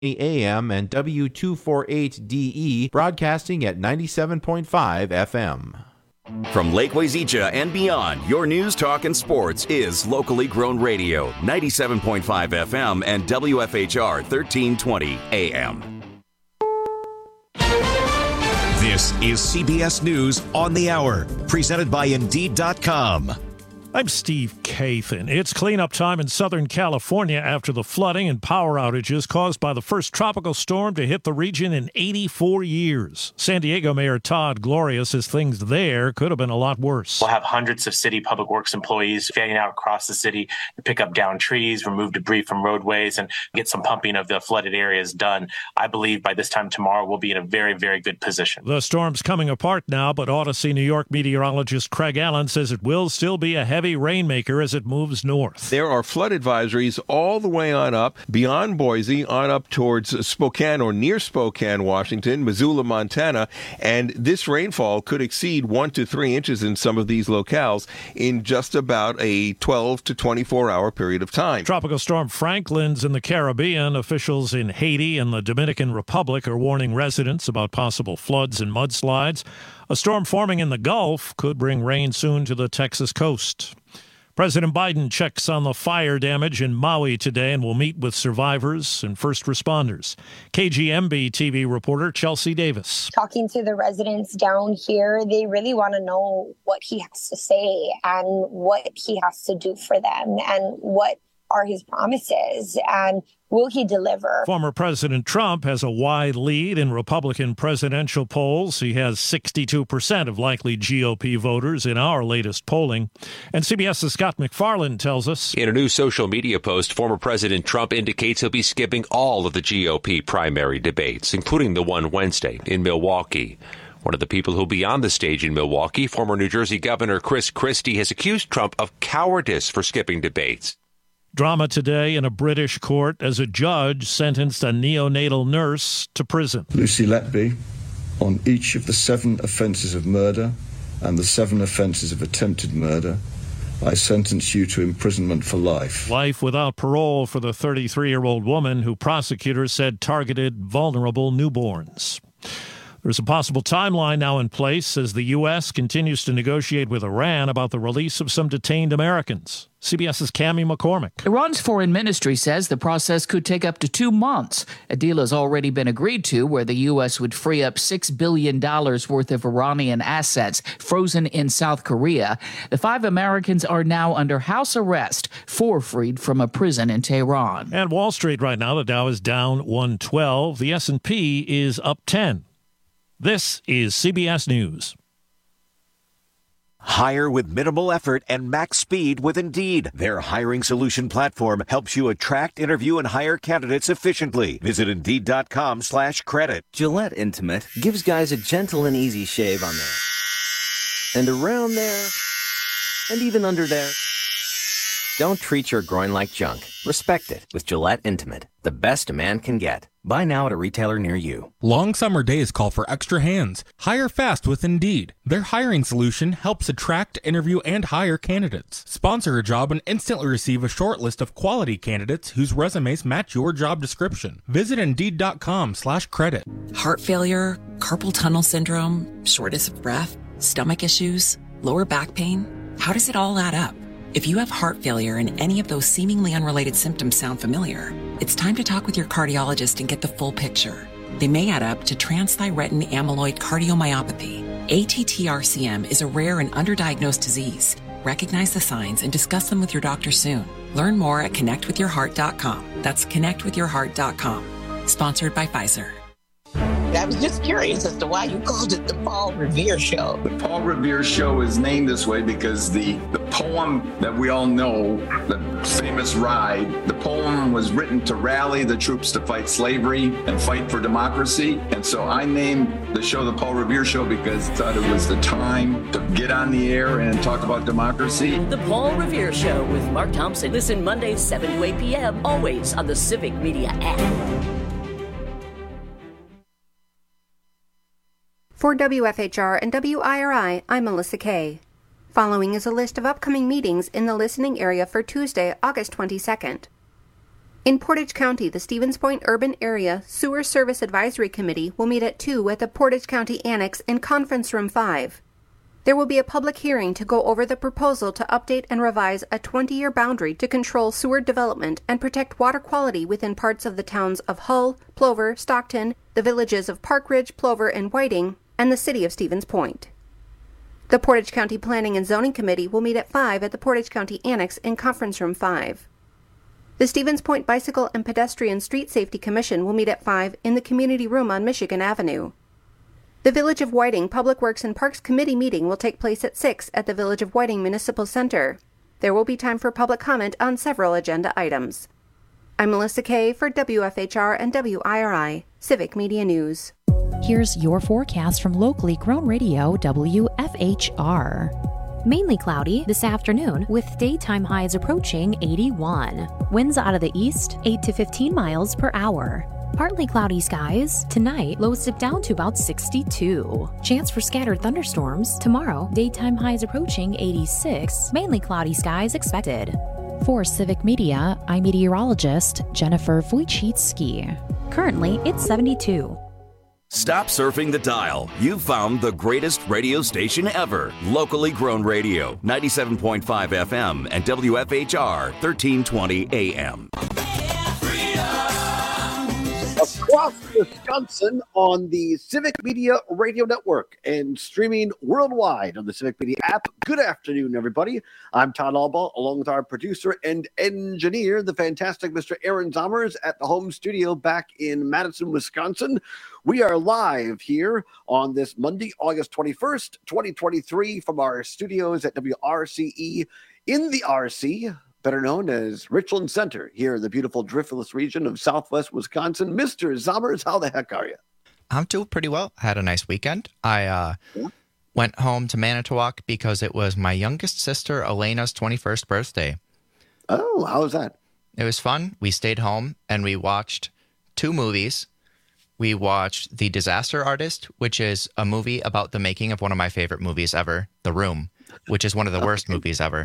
AM and W248DE, broadcasting at 97.5 FM. From Lake Wayzata and beyond, your news, talk, and sports is locally grown radio, 97.5 FM and WFHR 1320 AM. This is CBS News on the Hour, presented by Indeed.com. I'm Steve Kathan. It's cleanup time in Southern California after the flooding and power outages caused by the first tropical storm to hit the region in 84 years. San Diego Mayor Todd Gloria says things there could have been a lot worse. We'll have hundreds of city public works employees fanning out across the city to pick up downed trees, remove debris from roadways, and get some pumping of the flooded areas done. I believe by this time tomorrow we'll be in a very, very good position. The storm's coming apart now, but Odyssey, New York meteorologist Craig Allen says it will still be a heavy rainmaker as it moves north. There are flood advisories all the way on up, beyond Boise, on up towards Spokane or near Spokane, Washington, Missoula, Montana, and this rainfall could exceed 1 to 3 inches in some of these locales in just about a 12 to 24-hour period of time. Tropical storm Franklin's in the Caribbean. Officials in Haiti and the Dominican Republic are warning residents about possible floods and mudslides. A storm forming in the Gulf could bring rain soon to the Texas coast. President Biden checks on the fire damage in Maui today and will meet with survivors and first responders. KGMB TV reporter Chelsea Davis. Talking to the residents down here, they really want to know what he has to say and what he has to do for them and what are his promises and will he deliver? Former President Trump has a wide lead in Republican presidential polls. He has 62% of likely GOP voters in our latest polling. And CBS's Scott McFarland tells us. In a new social media post, former President Trump indicates he'll be skipping all of the GOP primary debates, including the one Wednesday in Milwaukee. One of the people who'll be on the stage in Milwaukee, former New Jersey Governor Chris Christie, has accused Trump of cowardice for skipping debates. Drama today in a British court as a judge sentenced a neonatal nurse to prison. Lucy Letby, on each of the 7 offences of murder and the 7 offences of attempted murder, I sentence you to imprisonment for life. Life without parole for the 33-year-old woman who prosecutors said targeted vulnerable newborns. There's a possible timeline now in place as the U.S. continues to negotiate with Iran about the release of some detained Americans. CBS's Cammie McCormick. Iran's foreign ministry says the process could take up to 2 months. A deal has already been agreed to where the U.S. would free up $6 billion worth of Iranian assets frozen in South Korea. The 5 Americans are now under house arrest, 4 freed from a prison in Tehran. And Wall Street right now, the Dow is down 112. The S&P is up 10. This is CBS News. Hire with minimal effort and max speed with Indeed. Their hiring solution platform helps you attract, interview, and hire candidates efficiently. Visit Indeed.com/credit. Gillette Intimate gives guys a gentle and easy shave on there. And around there. And even under there. Don't treat your groin like junk. Respect it with Gillette Intimate. The best a man can get. Buy now at a retailer near you. Long summer days call for extra hands. Hire fast with Indeed. Their hiring solution helps attract, interview, and hire candidates. Sponsor a job and instantly receive a short list of quality candidates whose resumes match your job description. Visit Indeed.com/credit. Heart failure, carpal tunnel syndrome, shortness of breath, stomach issues, lower back pain. How does it all add up? If you have heart failure and any of those seemingly unrelated symptoms sound familiar, it's time to talk with your cardiologist and get the full picture. They may add up to transthyretin amyloid cardiomyopathy. ATTR-CM is a rare and underdiagnosed disease. Recognize the signs and discuss them with your doctor soon. Learn more at connectwithyourheart.com. That's connectwithyourheart.com. Sponsored by Pfizer. I was just curious as to why you called it the Paul Revere Show. The Paul Revere Show is named this way because the poem that we all know, the famous Ride, the poem was written to rally the troops to fight slavery and fight for democracy. And so I named the show the Paul Revere Show because I thought it was the time to get on the air and talk about democracy. The Paul Revere Show with Mark Thompson. Listen Mondays 7 to 8 p.m. always on the Civic Media app. For WFHR and WIRI, I'm Melissa Kay. Following is a list of upcoming meetings in the listening area for Tuesday, August 22nd. In Portage County, the Stevens Point Urban Area Sewer Service Advisory Committee will meet at 2 at the Portage County Annex in Conference Room 5. There will be a public hearing to go over the proposal to update and revise a 20-year boundary to control sewer development and protect water quality within parts of the towns of Hull, Plover, Stockton, the villages of Park Ridge, Plover, and Whiting, and the city of Stevens Point. The Portage County Planning and Zoning Committee will meet at 5 at the Portage County Annex in Conference Room 5. The Stevens Point Bicycle and Pedestrian Street Safety Commission will meet at 5 in the Community Room on Michigan Avenue. The Village of Whiting Public Works and Parks Committee meeting will take place at 6 at the Village of Whiting Municipal Center. There will be time for public comment on several agenda items. I'm Melissa Kay for WFHR and WIRI Civic Media News. Here's your forecast from locally grown radio WFHR. Mainly cloudy this afternoon with daytime highs approaching 81. Winds out of the east 8 to 15 miles per hour. Partly cloudy skies. Tonight, lows dip down to about 62. Chance for scattered thunderstorms. Tomorrow, daytime highs approaching 86. Mainly cloudy skies expected. For Civic Media, I'm meteorologist Jennifer Wojcicki. Currently, it's 72. Stop surfing the dial. You've found the greatest radio station ever. Locally grown radio, 97.5 FM and WFHR 1320 AM. Across Wisconsin on the Civic Media Radio Network and streaming worldwide on the Civic Media app. Good afternoon, everybody. I'm Todd Albaugh, along with our producer and engineer, the fantastic Mr. Aaron Zommers, at the home studio back in Madison, Wisconsin. We are live here on this Monday, August 21st, 2023, from our studios at WRCE in the RC, better known as Richland Center, here in the beautiful Driftless region of southwest Wisconsin. Mr. Zommers, how the heck are you? I'm doing pretty well. I had a nice weekend. I went home to Manitowoc because it was my youngest sister, Elena's 21st birthday. Oh, how was that? It was fun. We stayed home and we watched 2 movies. We watched The Disaster Artist, which is a movie about the making of one of my favorite movies ever, The Room, which is one of the worst movies ever.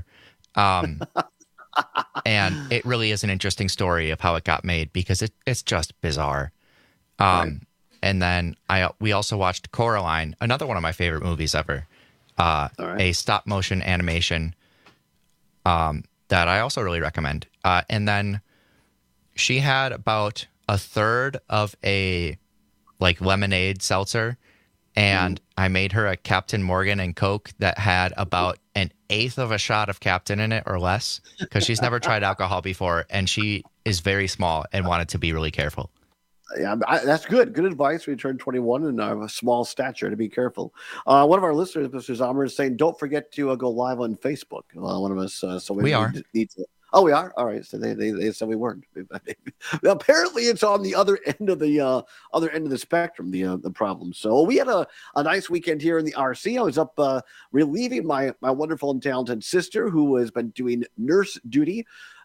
And it really is an interesting story of how it got made because it's just bizarre. Right. And then we also watched Coraline, another one of my favorite movies ever, a stop motion animation that I also really recommend. And then she had about a third of a lemonade seltzer, and I made her a Captain Morgan and Coke that had about an eighth of a shot of Captain in it or less, because she's never tried alcohol before, and she is very small and wanted to be really careful. Yeah, that's good. Good advice. We turned 21 and have a small stature, to be careful. One of our listeners, Mr. Zommers, is saying, don't forget to go live on Facebook. One of us, so we need to. Oh, we are? All right. So they said we weren't. Apparently, it's on the other end of the spectrum, the problem. So we had a nice weekend here in the RC. I was up relieving my wonderful and talented sister, who has been doing nurse duty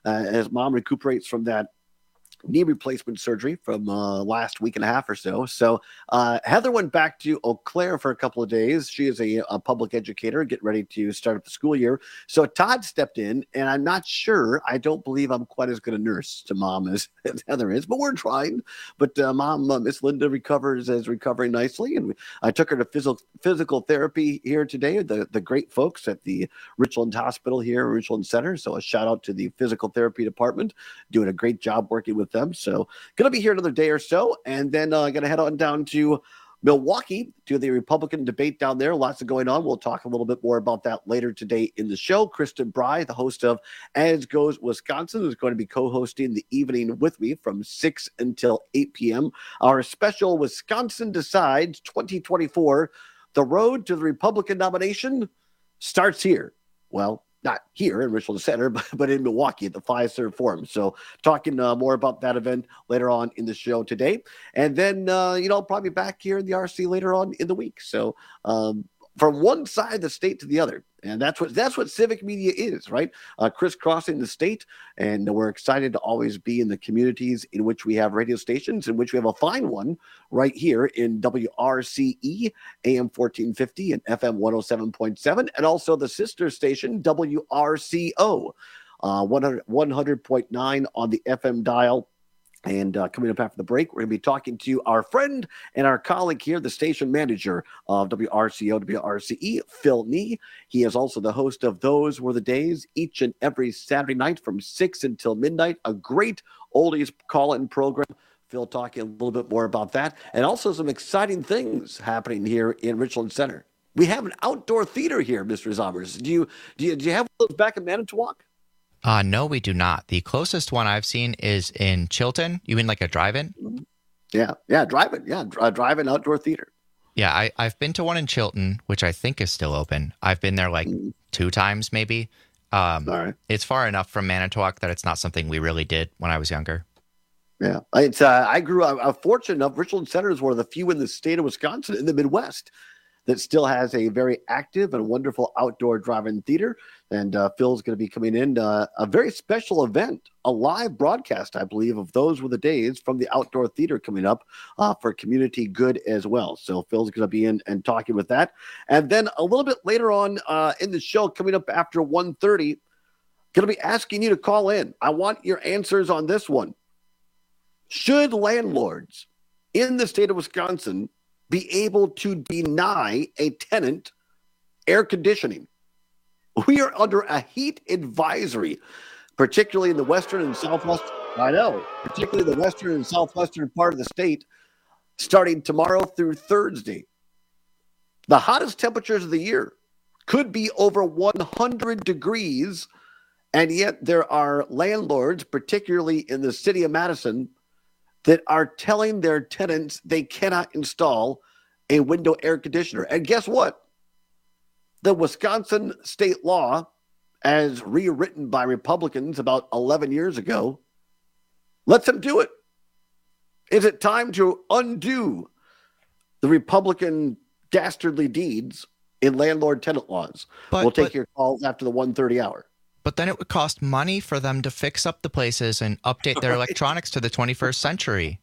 as mom recuperates from that knee replacement surgery from last week and a half or so. So Heather went back to Eau Claire for a couple of days. She is a public educator, getting ready to start up the school year. So Todd stepped in, and I'm not sure. I don't believe I'm quite as good a nurse to mom as Heather is, but we're trying. But mom, Miss Linda, is recovering nicely, and I took her to physical therapy here today. The great folks at the Richland Hospital here, Richland Center. So a shout out to the physical therapy department, doing a great job working with them. So going to be here another day or so, and then going to head on down to Milwaukee to the Republican debate down there. Lots of going on. We'll talk a little bit more about that later today in the show. Kristen Bry, the host of As Goes Wisconsin, is going to be co-hosting the evening with me from 6 until 8 p.m. Our special Wisconsin Decides 2024, the road to the Republican nomination starts here. Well, not here in Richland Center, but in Milwaukee at the Fiserv Forum. So talking more about that event later on in the show today. And then, probably back here in the RC later on in the week. So from one side of the state to the other. And that's what civic media is, right? Crisscrossing the state. And we're excited to always be in the communities in which we have radio stations, in which we have a fine one right here in WRCE, AM 1450 and FM 107.7, and also the sister station, WRCO. 100.9 on the FM dial. And coming up after the break, we're going to be talking to our friend and our colleague here, the station manager of WRCO, WRCE, Phil Nee. He is also the host of Those Were the Days each and every Saturday night from 6 until midnight. A great oldies call-in program. Phil talking a little bit more about that. And also some exciting things happening here in Richland Center. We have an outdoor theater here, Mr. Zommers. Do you have those back in Manitowoc? No, we do not. The closest one I've seen is in Chilton. You mean like a drive-in? Yeah, drive-in. Yeah, drive-in outdoor theater. Yeah, I've been to one in Chilton, which I think is still open. I've been there like 2 times maybe. All right. It's far enough from Manitowoc that it's not something we really did when I was younger. Yeah, I'm fortunate enough. Richland Center is one of the few in the state of Wisconsin, in the Midwest, that still has a very active and wonderful outdoor drive-in theater. And Phil's going to be coming in a very special event, a live broadcast, I believe, of Those Were the Days from the outdoor theater coming up for community good as well. So Phil's going to be in and talking with that. And then a little bit later on in the show, coming up after 1:30, going to be asking you to call in. I want your answers on this one. Should landlords in the state of Wisconsin be able to deny a tenant air conditioning? We are under a heat advisory, particularly in the western and southwest. Particularly the western and southwestern part of the state, starting tomorrow through Thursday. The hottest temperatures of the year could be over 100 degrees, and yet there are landlords, particularly in the city of Madison, that are telling their tenants they cannot install a window air conditioner. And guess what? The Wisconsin state law, as rewritten by Republicans about 11 years ago, lets them do it. Is it time to undo the Republican dastardly deeds in landlord-tenant laws? We'll take your calls after the 1:30 hour. But then it would cost money for them to fix up the places and update their electronics to the 21st century.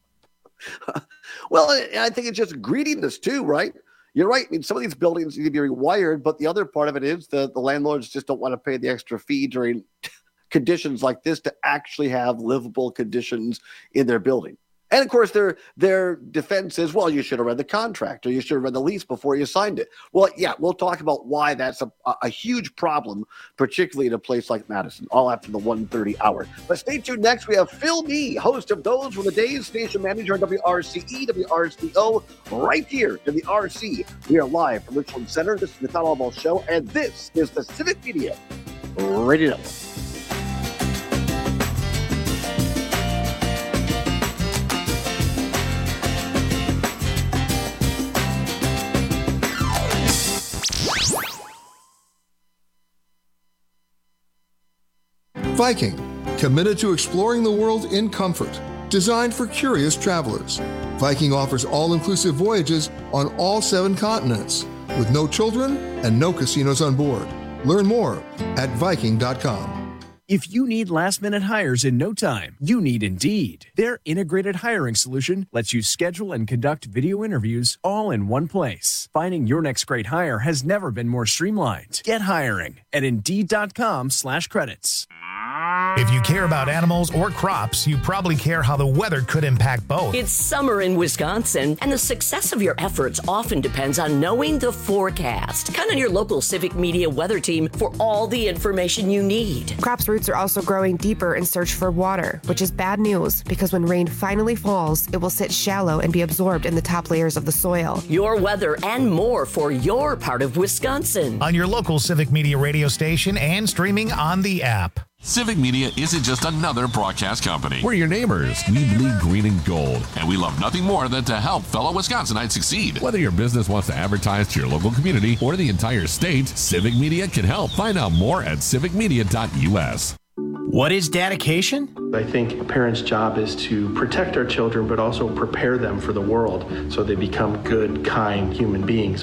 Well, I think it's just greediness too, right? You're right. I mean, some of these buildings need to be rewired, but the other part of it is the landlords just don't want to pay the extra fee during conditions like this to actually have livable conditions in their building. And of course, their defense is, well, you should have read the contract or you should have read the lease before you signed it. Well, yeah, we'll talk about why that's a huge problem, particularly in a place like Madison, all after the 1:30 hour. But stay tuned. Next, we have Phil Nee, host of Those Were the Days, station manager at WRCE, WRCO, right here in the RC. We are live from Richland Center. This is the Todd Alamo Show, and this is the Civic Media Radio Network. Viking, committed to exploring the world in comfort, designed for curious travelers. Viking offers all-inclusive voyages on all 7 continents, with no children and no casinos on board. Learn more at Viking.com. If you need last-minute hires in no time, you need Indeed. Their integrated hiring solution lets you schedule and conduct video interviews all in one place. Finding your next great hire has never been more streamlined. Get hiring at Indeed.com/credits. If you care about animals or crops, you probably care how the weather could impact both. It's summer in Wisconsin, and the success of your efforts often depends on knowing the forecast. Count on your local Civic Media weather team for all the information you need. Crops' roots are also growing deeper in search for water, which is bad news because when rain finally falls, it will sit shallow and be absorbed in the top layers of the soil. Your weather and more for your part of Wisconsin. On your local Civic Media radio station and streaming on the app. Civic Media isn't just another broadcast company. We're your neighbors. We bleed green and gold. And we love nothing more than to help fellow Wisconsinites succeed. Whether your business wants to advertise to your local community or the entire state, Civic Media can help. Find out more at civicmedia.us. What is dedication? I think a parent's job is to protect our children, but also prepare them for the world so they become good, kind human beings.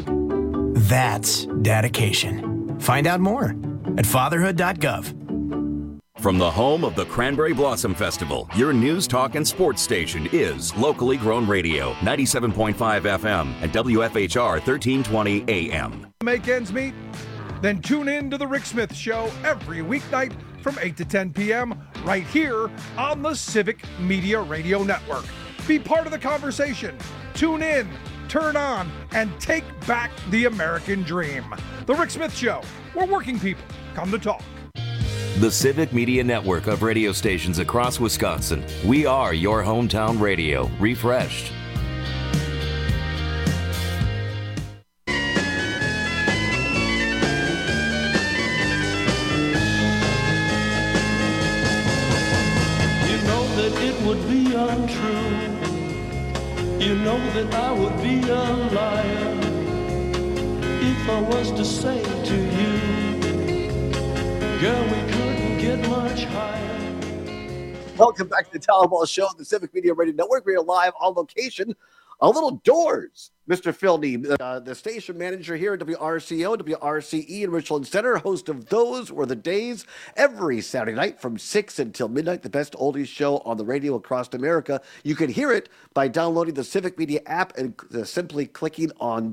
That's dedication. Find out more at fatherhood.gov. From the home of the Cranberry Blossom Festival, your news, talk, and sports station is locally grown radio, 97.5 FM and WFHR 1320 AM. Make ends meet? Then tune in to The Rick Smith Show every weeknight from 8 to 10 p.m. right here on the Civic Media Radio Network. Be part of the conversation. Tune in, turn on, and take back the American dream. The Rick Smith Show, where working people come to talk. The Civic Media Network of radio stations across Wisconsin. We are your hometown radio, refreshed. Would be untrue. You know that I would be a liar if I was to say to you, girl, we couldn't get much higher. Welcome back to the Talaball Show on the Civic Media Radio Network. We are live on location, a little doors. Mr. Phil Neeb, the station manager here at WRCO, WRCE in Richland Center, host of Those Were the Days, every Saturday night from 6 until midnight, the best oldies show on the radio across America. You can hear it by downloading the Civic Media app and simply clicking on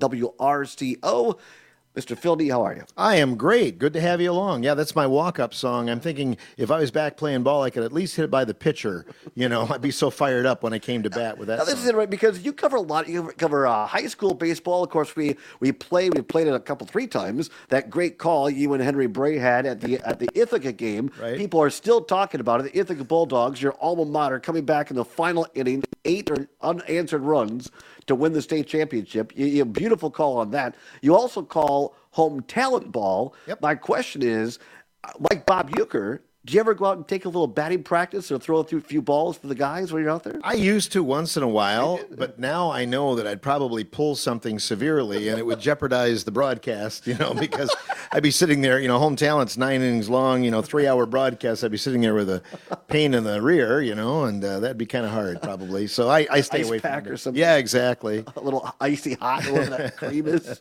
WRCO. Mr. Phil Neeb, how are you? I am great. Good to have you along. Yeah, that's my walk-up song. I'm thinking if I was back playing ball, I could at least hit it by the pitcher. You know, I'd be so fired up when I came to bat with that Now, this is it, right? Because you cover a lot. You cover high school baseball. Of course, we played it three times. That great call you and Henry Bray had at the Ithaca game. Right. People are still talking about it. The Ithaca Bulldogs, your alma mater, coming back in the final inning, 8 unanswered runs to win the state championship. You beautiful call on that. You also call home talent ball. Yep. My question is, like Bob Uecker, do you ever go out and take a little batting practice or throw a few balls for the guys when you're out there? I used to once in a while, but now I know that I'd probably pull something severely and it would jeopardize the broadcast, you know, because I'd be sitting there, you know, home talent's 9 innings long, you know, 3-hour broadcast. I'd be sitting there with a pain in the rear, you know, and that'd be kind of hard probably. So I stay Ice away pack from it. or something. Yeah, exactly. A little icy hot, whatever that cream is.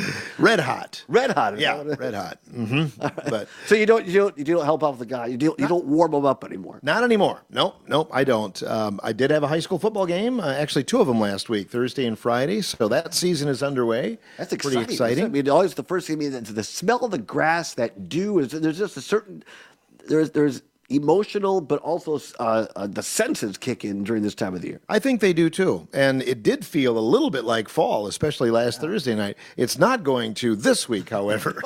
Red hot. Red hot. Yeah, red hot. Mm-hmm. But so you don't help out the guy. You don't warm them up anymore. Not anymore. Nope, I don't. I did have a high school football game, actually 2 of them last week, Thursday and Friday. So that season is underway. That's pretty exciting. I mean, always the first game. The smell of the grass, that dew is. There's just a certain. There's emotional, but also the senses kick in during this time of the year. I think they do too. And it did feel a little bit like fall, especially last Thursday night. It's not going to this week, however.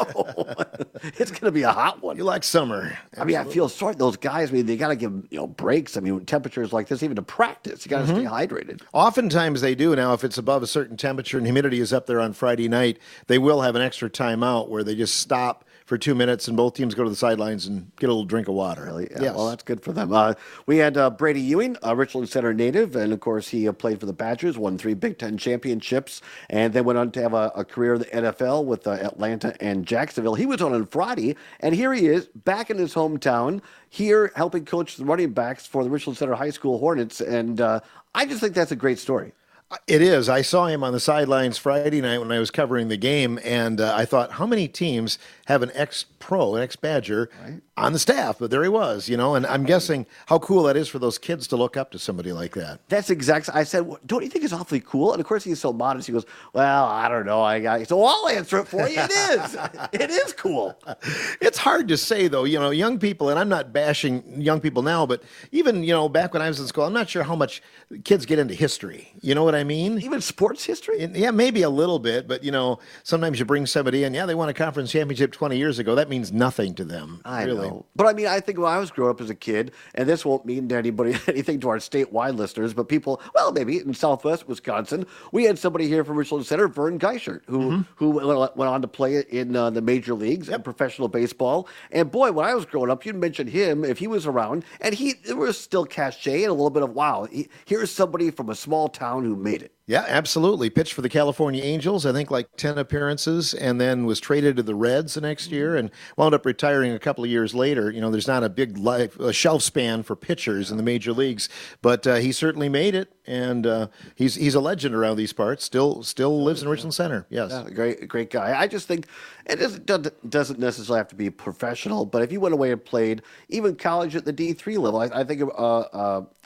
It's going to be a hot one. You like summer. I mean, I feel sorry. Those guys, I mean, they got to give breaks. I mean, when temperatures like this, even to practice, you got to stay hydrated. Oftentimes they do. Now, if it's above a certain temperature and humidity is up there on Friday night, they will have an extra timeout where they just stop for 2 minutes and both teams go to the sidelines and get a little drink of water. Really? Yeah, yes. Well, that's good for them. We had Brady Ewing, a Richland Center native, and of course he played for the Badgers, won 3 Big Ten championships, and then went on to have a career in the NFL with Atlanta and Jacksonville. He was on Friday, and here he is back in his hometown, here helping coach the running backs for the Richland Center High School Hornets, and I just think that's a great story. It is. I saw him on the sidelines Friday night when I was covering the game, and I thought, how many teams have an ex-pro, an ex-Badger on the staff? But there he was, you know, and I'm guessing how cool that is for those kids to look up to somebody like that. That's exactly. I said, don't you think it's awfully cool? And of course, he's so modest. He goes, well, I don't know. So I'll answer it for you. It is. It is cool. It's hard to say, though. You know, young people, and I'm not bashing young people now, but even, you know, back when I was in school, I'm not sure how much kids get into history. You know what I mean? Even sports history? Yeah, maybe a little bit, but, you know, sometimes you bring somebody in, they won a conference championship 20 years ago. That means nothing to them. I know. But I mean, I think when I was growing up as a kid, and this won't mean to anybody anything to our statewide listeners, but people, well, maybe in Southwest Wisconsin, we had somebody here from Richland Center, Vern Geishert, who went on to play in the major leagues and professional baseball. And boy, when I was growing up, you'd mention him if he was around, and there was still cachet and a little bit of, wow, here's somebody from a small town who made it. Yeah, absolutely. Pitched for the California Angels, I think like 10 appearances, and then was traded to the Reds the next year and wound up retiring a couple of years later. You know, there's not a big shelf span for pitchers in the major leagues, but he certainly made it, and he's a legend around these parts. Still lives in Richland Center. Yes. Yeah, great guy. I just think it doesn't necessarily have to be professional, but if you went away and played even college at the D3 level, I think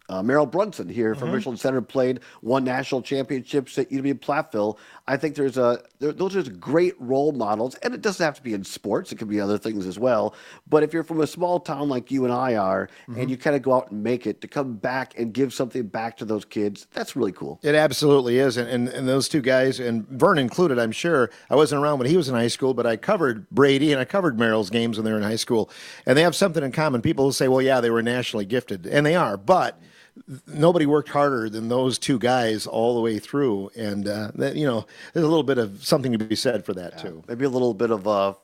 Merrill Brunson here from Richland Center played, won national championships at UW-Platteville. I think those are great role models, and it doesn't have to be in sports. It can be other things as well. But if you're from a small town like you and I are, and you kind of go out and make it, to come back and give something back to those kids, that's really cool. It absolutely is. And those two guys, and Vern included, I'm sure, I wasn't around when he was in high school, but I covered Brady and I covered Merrill's games when they were in high school. And they have something in common. People will say, well, yeah, they were nationally gifted. And they are, but nobody worked harder than those two guys all the way through. And, there's a little bit of something to be said for that, too. Maybe a little bit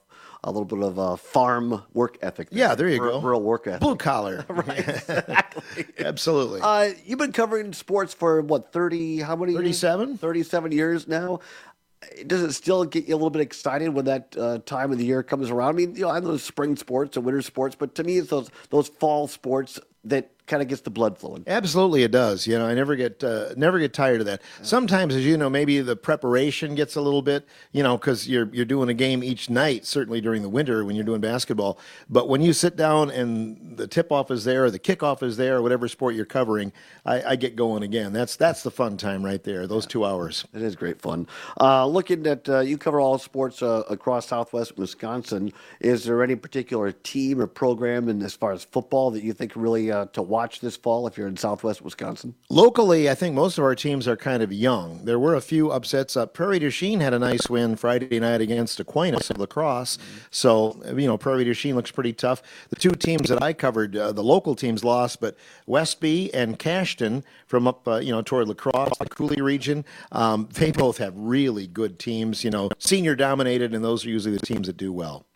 of farm work ethic. Yeah, there you go. Rural work ethic. Blue collar. Right, exactly. Absolutely. You've been covering sports for, 37 years now. Does it still get you a little bit excited when that time of the year comes around? I mean, I know spring sports and winter sports, but to me, it's those fall sports that kind of gets the blood flowing. Absolutely, it does. I never get tired of that. Sometimes, as you know, maybe the preparation gets a little bit, because you're doing a game each night. Certainly during the winter when you're doing basketball. But when you sit down and the tip-off is there, or the kickoff is there, or whatever sport you're covering, I get going again. That's the fun time right there. Those 2 hours. It is great fun. Looking at you cover all sports across Southwest Wisconsin. Is there any particular team or program, and as far as football, that you think really to watch this fall if you're in Southwest Wisconsin? Locally, I think most of our teams are kind of young. There were a few upsets. Prairie du Chien had a nice win Friday night against Aquinas of La Crosse. So, Prairie du Chien looks pretty tough. The two teams that I covered, the local teams lost, but Westby and Cashton from up, toward La Crosse, the Cooley region, they both have really good teams, senior dominated, and those are usually the teams that do well.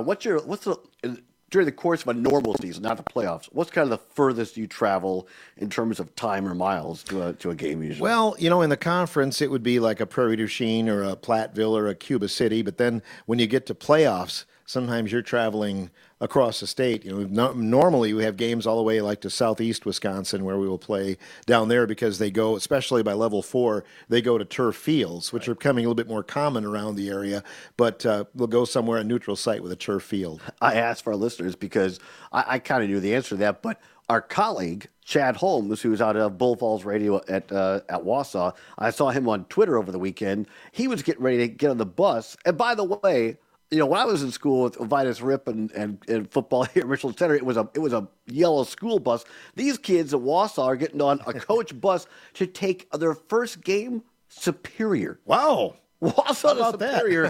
During the course of a normal season, not the playoffs, what's kind of the furthest you travel in terms of time or miles to a game usually? Well, in the conference, it would be like a Prairie du Chien or a Platteville or a Cuba City. But then when you get to playoffs, sometimes you're traveling across the state. Normally we have games all the way like to southeast Wisconsin where we will play down there because they go, especially by level 4, they go to turf fields, which are becoming a little bit more common around the area. But we'll go somewhere, a neutral site with a turf field. I asked for our listeners because I kind of knew the answer to that, but our colleague, Chad Holmes, who's out of Bull Falls Radio at Wausau, I saw him on Twitter over the weekend. He was getting ready to get on the bus. And by the way, when I was in school with Vitus Rip and football here at Richland Center, it was a yellow school bus. These kids at Wausau are getting on a coach bus to take their first game Superior. Wow. Wausau to Superior,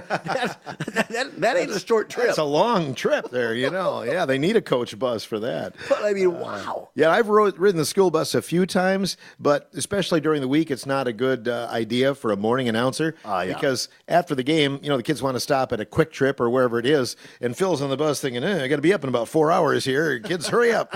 that ain't a short trip. It's a long trip there, Yeah, they need a coach bus for that. But I mean, wow. Yeah, I've ridden the school bus a few times, but especially during the week, it's not a good idea for a morning announcer because after the game, the kids want to stop at a Quick Trip or wherever it is, and Phil's on the bus thinking, I got to be up in about 4 hours here. Kids, hurry up.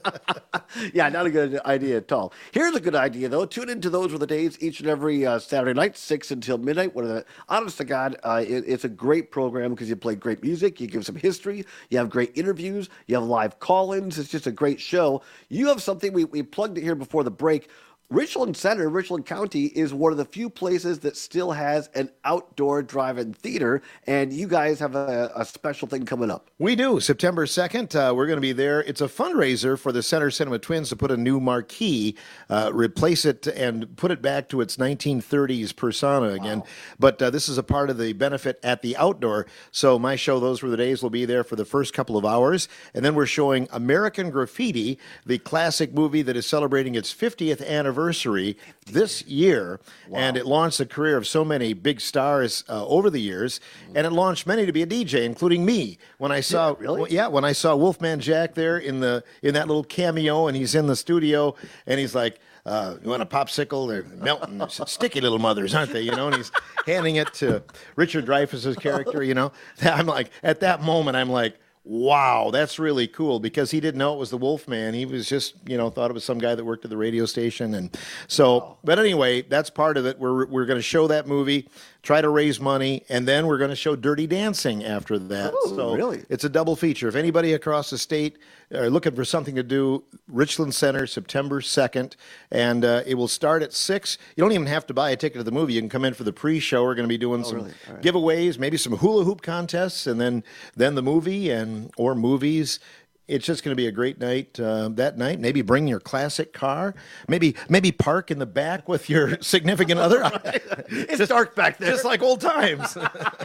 Yeah, not a good idea at all. Here's a good idea, though. Tune into Those Were the Days each and every Saturday night, 6 until midnight. Honest to God, it's a great program because you play great music, you give some history, you have great interviews, you have live call-ins. It's just a great show. You have something, we plugged it here before the break. Richland Center, Richland County, is one of the few places that still has an outdoor drive-in theater, and you guys have a special thing coming up. We do. September 2nd, we're going to be there. It's a fundraiser for the Center Cinema Twins to put a new marquee, replace it, and put it back to its 1930s persona again. Wow. But this is a part of the benefit at the outdoor. So my show, Those Were the Days, will be there for the first couple of hours, and then we're showing American Graffiti, the classic movie that is celebrating its 50th anniversary this year, and it launched the career of so many big stars over the years, and it launched many to be a DJ, including me. When I saw, when I saw Wolfman Jack there in that little cameo, and he's in the studio, and he's like, you want a popsicle? They're melting, sticky little mothers, aren't they? And he's handing it to Richard Dreyfuss's character. I'm like, at that moment, I'm like, wow, that's really cool, because he didn't know it was the Wolfman. He was just, thought it was some guy that worked at the radio station. And so, but anyway, that's part of it. We're going to show that movie, try to raise money, and then we're going to show Dirty Dancing after that. Oh, so really? It's a double feature. If anybody across the state are looking for something to do, Richland Center, September 2nd, and it will start at 6. You don't even have to buy a ticket to the movie. You can come in for the pre-show. We're going to be doing some giveaways, maybe some hula hoop contests, and then the movie or movies. It's just going to be a great night that night. Maybe bring your classic car. Maybe park in the back with your significant other. It's dark back there. Just like old times.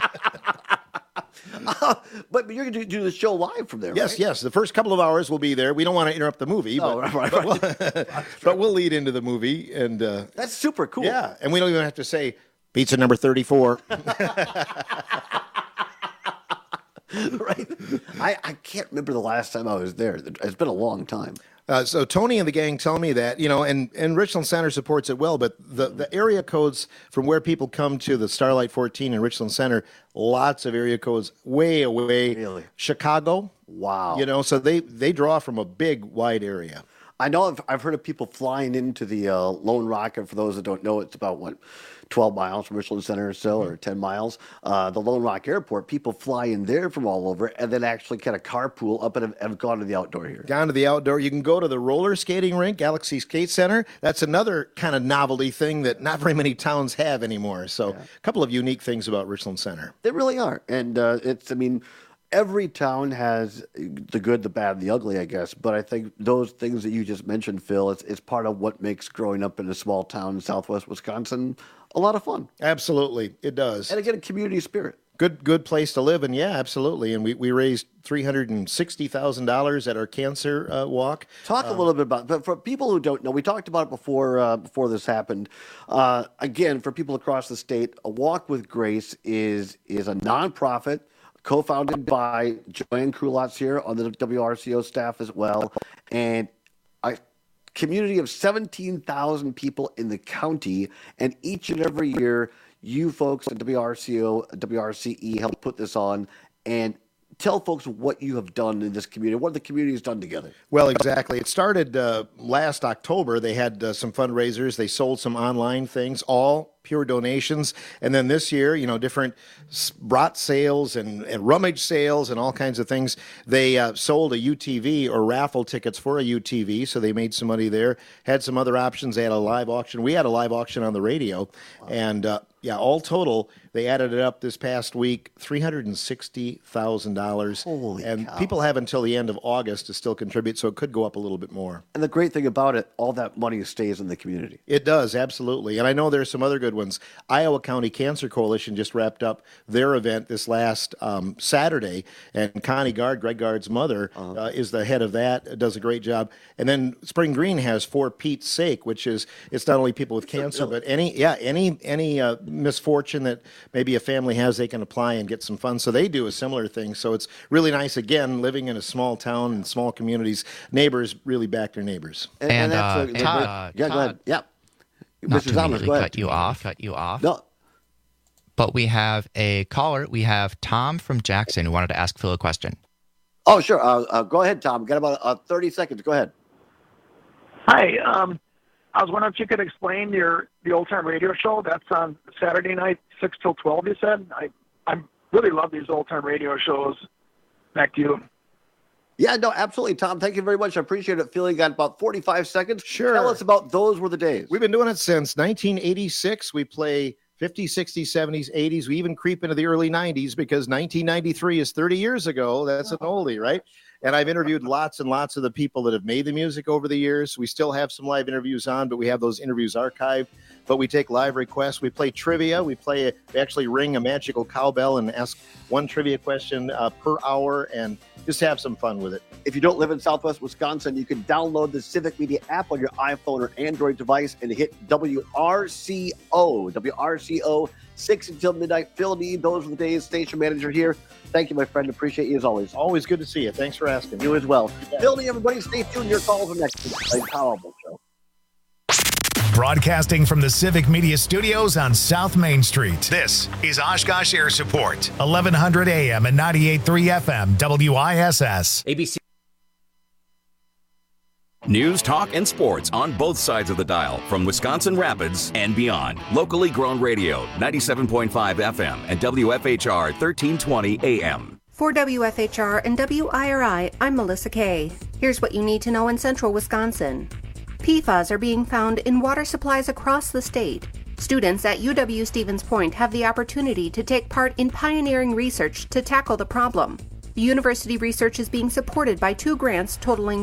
But you're going to do the show live from there, yes, right? Yes. The first couple of hours will be there. We don't want to interrupt the movie, but we'll lead into the movie. And that's super cool. Yeah, and we don't even have to say, pizza number 34. Right. I can't remember the last time I was there. It's been a long time. So Tony and the gang tell me that, and Richland Center supports it well, but the area codes from where people come to the Starlight 14 in Richland Center, lots of area codes way away. Really? Chicago. Wow. So they draw from a big, wide area. I know I've heard of people flying into the Lone Rocket. For those that don't know, it's about 12 miles from Richland Center or so, or 10 miles. The Lone Rock Airport, people fly in there from all over and then actually kind of carpool up and have gone to the outdoor here. Down to the outdoor. You can go to the roller skating rink, Galaxy Skate Center. That's another kind of novelty thing that not very many towns have anymore. So a couple of unique things about Richland Center. They really are. And every town has the good, the bad, the ugly, I guess. But I think those things that you just mentioned, Phil, it's part of what makes growing up in a small town in southwest Wisconsin a lot of fun. Absolutely, it does. And again, a community spirit. Good place to live, and yeah, absolutely. And we raised $360,000 at our cancer walk. Talk a little bit about, but for people who don't know, we talked about it before this happened. Again, for people across the state, A Walk with Grace is a nonprofit co-founded by Joanne Krulotz here on the WRCO staff as well, and a community of 17,000 people in the county, and each and every year, you folks at WRCO, WRCE help put this on, and tell folks what you have done in this community, what the community has done together. Well, exactly. It started last October. They had some fundraisers. They sold some online things, all pure donations. And then this year, different brat sales and rummage sales and all kinds of things. They sold a UTV or raffle tickets for a UTV, so they made some money there. Had some other options. They had a live auction. We had a live auction on the radio. Wow. And all total, they added it up this past week, $360,000. Holy and cow. People have until the end of August to still contribute, so it could go up a little bit more. And the great thing about it, all that money stays in the community. It does, absolutely. And I know there's some other good ones. Iowa County Cancer Coalition just wrapped up their event this last Saturday, and Connie Gard, Greg Gard's mother, is the head of that, does a great job. And then Spring Green has For Pete's Sake, which is, it's not only people with cancer, but any misfortune that maybe a family has, they can apply and get some funds. So they do a similar thing. So it's really nice, again, living in a small town and small communities. Neighbors really back their neighbors. And Todd, go ahead. Yeah. Not Mr. to Thomas, go ahead. cut you off. No. But we have a caller. We have Tom from Jackson who wanted to ask Phil a question. Oh, sure. Go ahead, Tom. Got about 30 seconds. Go ahead. Hi. I was wondering if you could explain the Old Time Radio Show. That's on Saturday night, 6 till 12, you said. I really love these Old Time Radio shows. Back to you. Yeah, no, absolutely, Tom. Thank you very much. I appreciate it. Phil, you got about 45 seconds. Sure. Tell us about Those Were the Days. We've been doing it since 1986. We play 50s, 60s, 70s, 80s. We even creep into the early 90s because 1993 is 30 years ago. That's an oldie, right? And I've interviewed lots and lots of the people that have made the music over the years. We still have some live interviews on, but we have those interviews archived. But we take live requests. We play trivia. We actually ring a magical cowbell and ask one trivia question per hour and just have some fun with it. If you don't live in Southwest Wisconsin, you can download the Civic Media app on your iPhone or Android device and hit WRCO, 6 until midnight. Phil Mead, Those Were the Days, station manager here. Thank you, my friend. Appreciate you as always. Always good to see you. Thanks for asking. You as well. Yeah. Phil Mead, everybody, stay tuned. Your calls are next. A powerful show. Broadcasting from the Civic Media Studios on South Main Street. This is Oshkosh Air Support, 1100 AM and 98.3 FM, WISS. ABC. News, talk, and sports on both sides of the dial from Wisconsin Rapids and beyond. Locally grown radio, 97.5 FM and WFHR 1320 AM. For WFHR and WIRI, I'm Melissa Kay. Here's what you need to know in central Wisconsin. PFAS are being found in water supplies across the state. Students at UW-Stevens Point have the opportunity to take part in pioneering research to tackle the problem. The university research is being supported by 2 grants totaling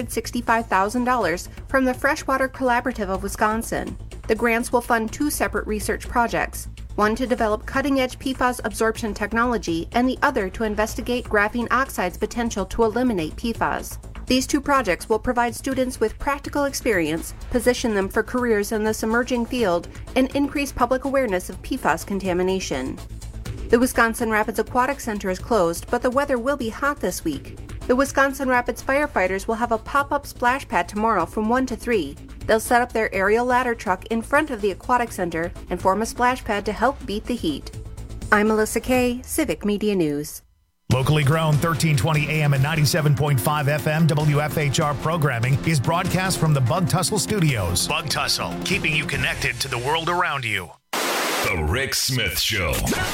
$165,000 from the Freshwater Collaborative of Wisconsin. The grants will fund 2 separate research projects, one to develop cutting-edge PFAS absorption technology and the other to investigate graphene oxide's potential to eliminate PFAS. These 2 projects will provide students with practical experience, position them for careers in this emerging field, and increase public awareness of PFAS contamination. The Wisconsin Rapids Aquatic Center is closed, but the weather will be hot this week. The Wisconsin Rapids firefighters will have a pop-up splash pad tomorrow from 1 to 3. They'll set up their aerial ladder truck in front of the Aquatic Center and form a splash pad to help beat the heat. I'm Melissa Kay, Civic Media News. Locally grown 1320 AM and 97.5 FM WFHR programming is broadcast from the Bug Tussle Studios. Bug Tussle, keeping you connected to the world around you. The Rick Smith Show,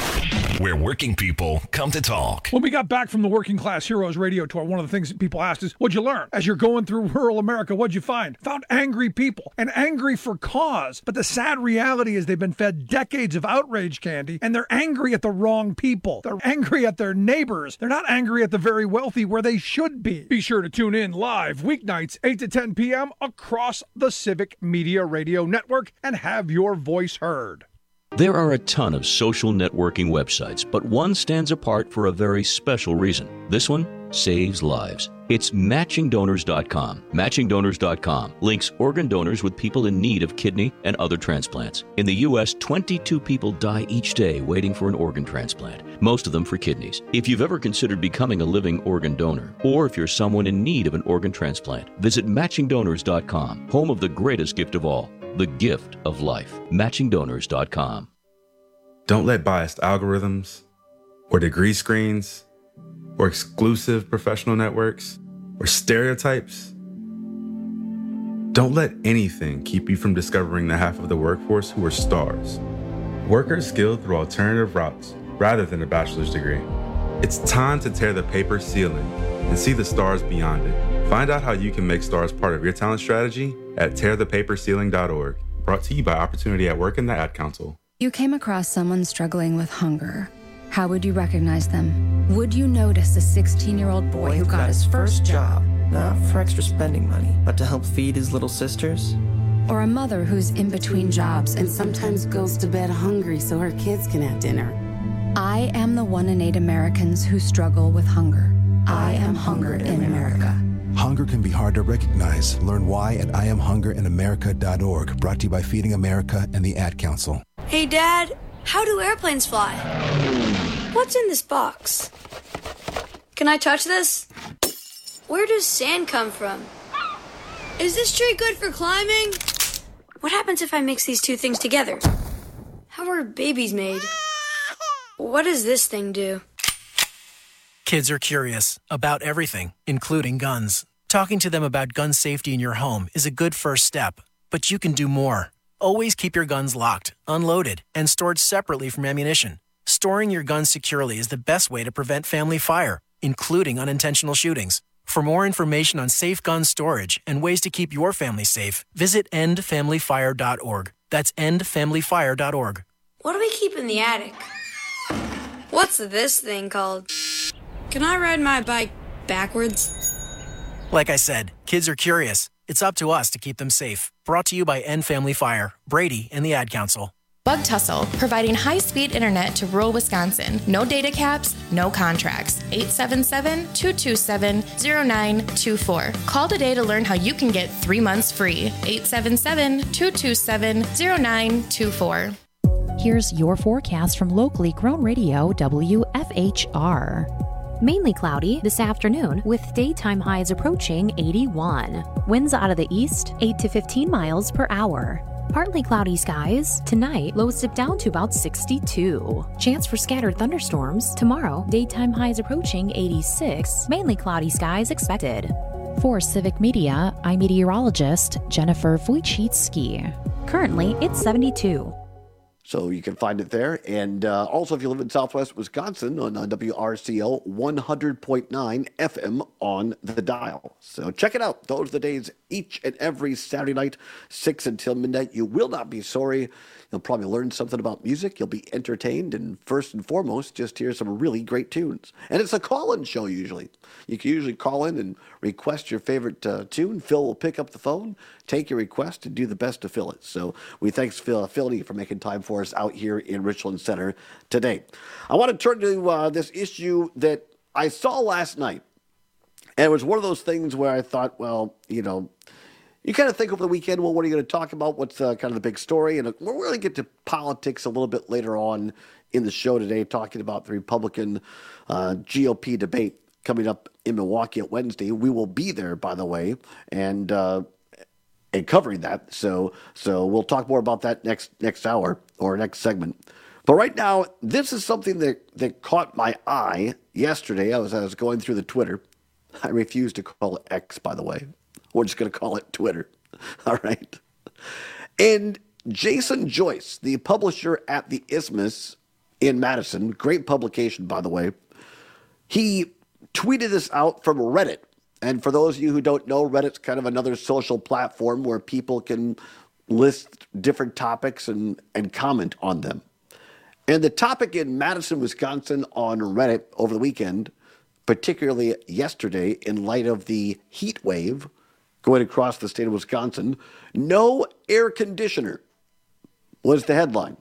where working people come to talk. When we got back from the Working Class Heroes radio tour, one of the things that people asked is, what'd you learn? As you're going through rural America, what'd you find? Found angry people, and angry for cause. But the sad reality is they've been fed decades of outrage candy, and they're angry at the wrong people. They're angry at their neighbors. They're not angry at the very wealthy where they should be. Be sure to tune in live weeknights 8 to 10 p.m. across the Civic Media Radio Network and have your voice heard. There are a ton of social networking websites, but one stands apart for a very special reason. This one saves lives. It's MatchingDonors.com. MatchingDonors.com links organ donors with people in need of kidney and other transplants. In the U.S., 22 people die each day waiting for an organ transplant, most of them for kidneys. If you've ever considered becoming a living organ donor, or if you're someone in need of an organ transplant, visit MatchingDonors.com, home of the greatest gift of all, the gift of life. MatchingDonors.com. Don't let biased algorithms or degree screens or exclusive professional networks or stereotypes. Don't let anything keep you from discovering the half of the workforce who are stars. Workers skilled through alternative routes rather than a bachelor's degree. It's time to tear the paper ceiling and see the stars beyond it. Find out how you can make stars part of your talent strategy at tearthepaperceiling.org. Brought to you by Opportunity at Work and the Ad Council. You came across someone struggling with hunger. How would you recognize them? Would you notice a 16-year-old boy who got his first job? Not for extra spending money, but to help feed his little sisters? Or a mother who's in between jobs and sometimes goes to bed hungry so her kids can have dinner? I am the 1 in 8 Americans who struggle with hunger. I am Hunger in America. Hunger can be hard to recognize. Learn why at IamHungerInAmerica.org. Brought to you by Feeding America and the Ad Council. Hey, Dad, how do airplanes fly? What's in this box? Can I touch this? Where does sand come from? Is this tree good for climbing? What happens if I mix these 2 things together? How are babies made? What does this thing do? Kids are curious about everything, including guns. Talking to them about gun safety in your home is a good first step, but you can do more. Always keep your guns locked, unloaded, and stored separately from ammunition. Storing your guns securely is the best way to prevent family fire, including unintentional shootings. For more information on safe gun storage and ways to keep your family safe, visit endfamilyfire.org. That's endfamilyfire.org. What do we keep in the attic? What's this thing called? Can I ride my bike backwards? Like I said, kids are curious. It's up to us to keep them safe. Brought to you by End Family Fire, Brady, and the Ad Council. Bug Tussle, providing high-speed internet to rural Wisconsin. No data caps, no contracts. 877-227-0924. Call today to learn how you can get 3 months free. 877-227-0924. Here's your forecast from locally grown radio WFHR. Mainly cloudy this afternoon with daytime highs approaching 81. Winds out of the east, 8 to 15 miles per hour. Partly cloudy skies. Tonight, lows dip down to about 62. Chance for scattered thunderstorms. Tomorrow, daytime highs approaching 86. Mainly cloudy skies expected. For Civic Media, I'm meteorologist Jennifer Wojcicki. Currently, it's 72. So you can find it there. And also, if you live in Southwest Wisconsin, on WRCO 100.9 FM on the dial. So check it out. Those are the days each and every Saturday night, 6 until midnight. You will not be sorry. You'll probably learn something about music. You'll be entertained, and first and foremost, just hear some really great tunes. And it's a call-in show usually. You can usually call in and request your favorite tune. Phil will pick up the phone, take your request, and do the best to fill it. So we thank Phil for making time for us out here in Richland Center today. I want to turn to this issue that I saw last night. And it was one of those things where I thought, well, you kind of think over the weekend, well, what are you going to talk about? What's kind of the big story? And we're going to get to politics a little bit later on in the show today, talking about the Republican GOP debate coming up in Milwaukee at Wednesday. We will be there, by the way, and covering that. So we'll talk more about that next hour or next segment. But right now, this is something that caught my eye yesterday. I was going through the Twitter. I refuse to call it X, by the way. We're just going to call it Twitter. All right. And Jason Joyce, the publisher at the Isthmus in Madison, great publication, by the way, he tweeted this out from Reddit. And for those of you who don't know, Reddit's kind of another social platform where people can list different topics and comment on them. And the topic in Madison, Wisconsin on Reddit over the weekend, particularly yesterday in light of the heat wave going across the state of Wisconsin, no air conditioner was the headline.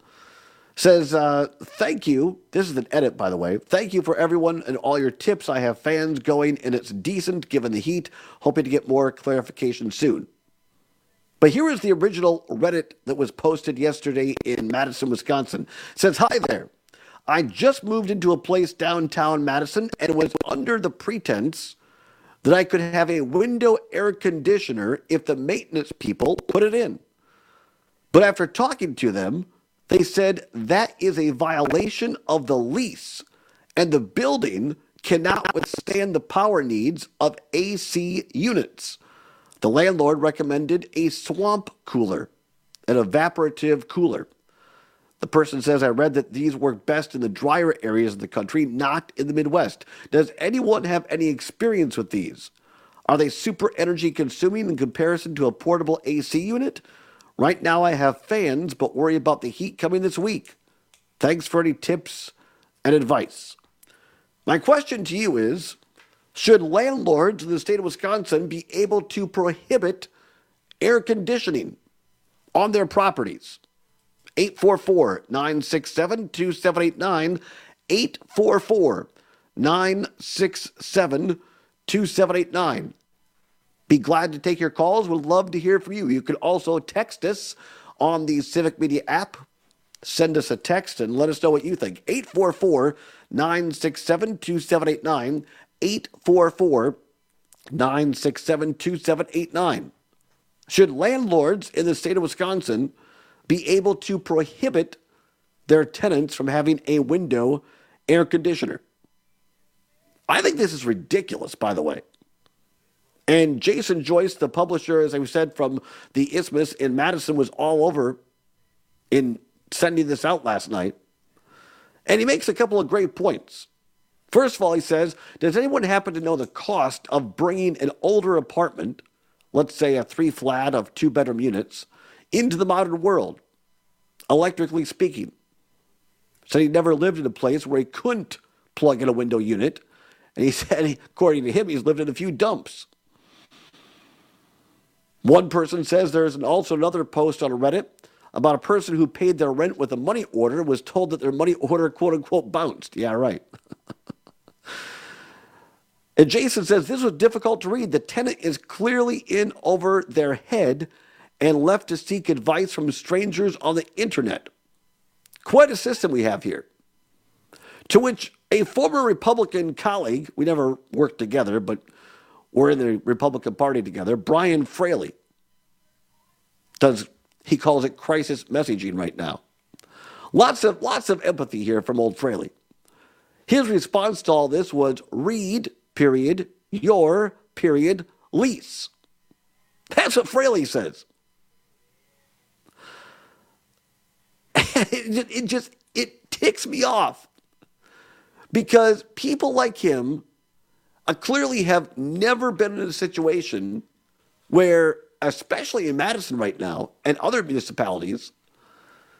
Says, thank you. This is an edit, by the way. Thank you for everyone and all your tips. I have fans going, and it's decent given the heat. Hoping to get more clarification soon. But here is the original Reddit that was posted yesterday in Madison, Wisconsin. It says, hi there. I just moved into a place downtown Madison and was under the pretense that I could have a window air conditioner if the maintenance people put it in. But after talking to them, they said that is a violation of the lease, and the building cannot withstand the power needs of AC units. The landlord recommended a swamp cooler, an evaporative cooler. The person says, I read that these work best in the drier areas of the country, not in the Midwest. Does anyone have any experience with these? Are they super energy consuming in comparison to a portable AC unit? Right now I have fans, but worry about the heat coming this week. Thanks for any tips and advice. My question to you is, should landlords in the state of Wisconsin be able to prohibit air conditioning on their properties? 844-967-2789, 844-967-2789. Be glad to take your calls. Would love to hear from you. You can also text us on the Civic Media app. Send us a text and let us know what you think. 844-967-2789, 844-967-2789. Should landlords in the state of Wisconsin be able to prohibit their tenants from having a window air conditioner? I think this is ridiculous, by the way. And Jason Joyce, the publisher, as I said, from the Isthmus in Madison, was all over in sending this out last night. And he makes a couple of great points. First of all, he says, does anyone happen to know the cost of bringing an older apartment, let's say a 3-flat of 2-bedroom units, into the modern world, electrically speaking? So he never lived in a place where he couldn't plug in a window unit. And he said, according to him, he's lived in a few dumps. One person says there's also another post on Reddit about a person who paid their rent with a money order, was told that their money order, quote unquote, bounced. Yeah, right. And Jason says this was difficult to read. The tenant is clearly in over their head and left to seek advice from strangers on the internet. Quite a system we have here. To which a former Republican colleague, we never worked together, but we're in the Republican Party together, Brian Fraley, he calls it crisis messaging right now. Lots of empathy here from old Fraley. His response to all this was, read, period, your, period, lease. That's what Fraley says. It ticks me off because people like him clearly have never been in a situation where, especially in Madison right now and other municipalities,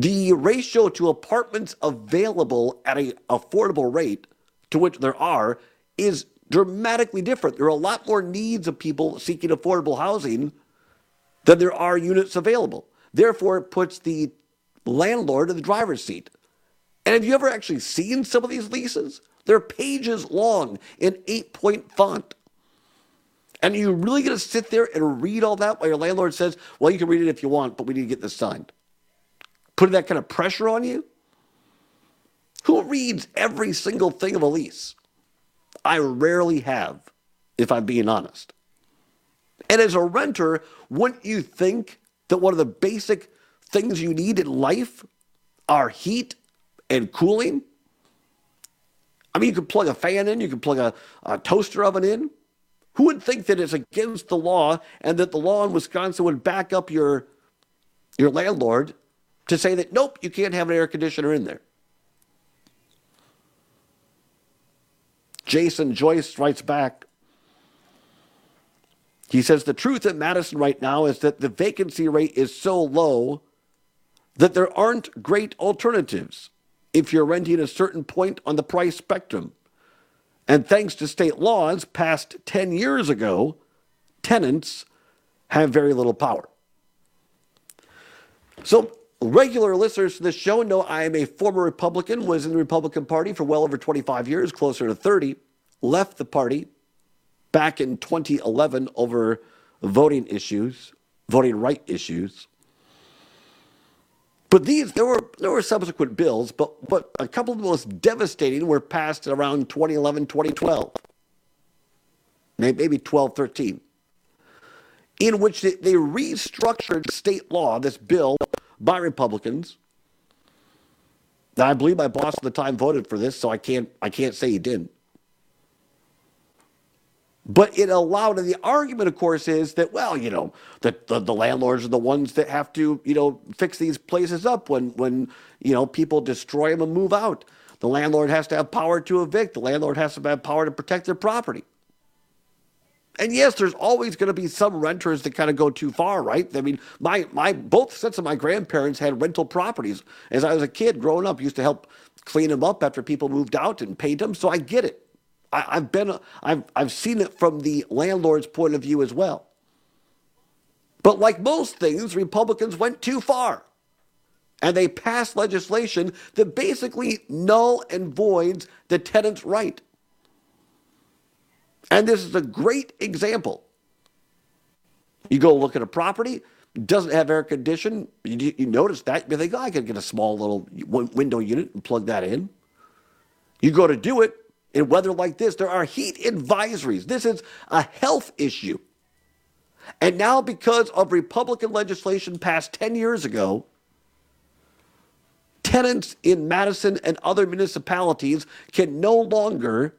the ratio to apartments available at an affordable rate, to which there are, is dramatically different. There are a lot more needs of people seeking affordable housing than there are units available. Therefore, it puts the landlord in the driver's seat. And have you ever actually seen some of these leases? They're pages long in 8-point font. And are you really going to sit there and read all that while your landlord says, well, you can read it if you want, but we need to get this signed? Putting that kind of pressure on you? Who reads every single thing of a lease? I rarely have, if I'm being honest. And as a renter, wouldn't you think that one of the basic things you need in life are heat and cooling? I mean, you could plug a fan in, you could plug a toaster oven in. Who would think that it's against the law and that the law in Wisconsin would back up your landlord to say that, nope, you can't have an air conditioner in there? Jason Joyce writes back. He says, the truth in Madison right now is that the vacancy rate is so low that there aren't great alternatives if you're renting a certain point on the price spectrum. And thanks to state laws passed 10 years ago, tenants have very little power. So regular listeners to this show know I am a former Republican, was in the Republican Party for well over 25 years, closer to 30, left the party back in 2011 over voting right issues. But there were subsequent bills, but a couple of the most devastating were passed around 2011, 2012, maybe 12, 13, in which they restructured state law, this bill by Republicans. Now, I believe my boss at the time voted for this, so I can't say he didn't. But it allowed, and the argument, of course, is that, well, that the landlords are the ones that have to, fix these places up when people destroy them and move out. The landlord has to have power to evict. The landlord has to have power to protect their property. And yes, there's always going to be some renters that kind of go too far, right? I mean, both sets of my grandparents had rental properties. As I was a kid growing up, used to help clean them up after people moved out and paint them, so I get it. I've seen it from the landlord's point of view as well. But like most things, Republicans went too far. And they passed legislation that basically null and voids the tenant's right. And this is a great example. You go look at a property, doesn't have air conditioning, you notice that, you think, I could get a small little window unit and plug that in. You go to do it, in weather like this, there are heat advisories. This is a health issue. And now, because of Republican legislation passed 10 years ago, tenants in Madison and other municipalities can no longer